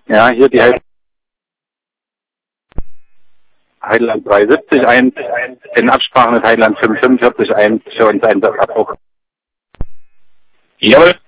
Ja, hier die Heideland 370 1, in Absprache mit Heideland 545 1 für uns Einsatzabbruch. Jawohl.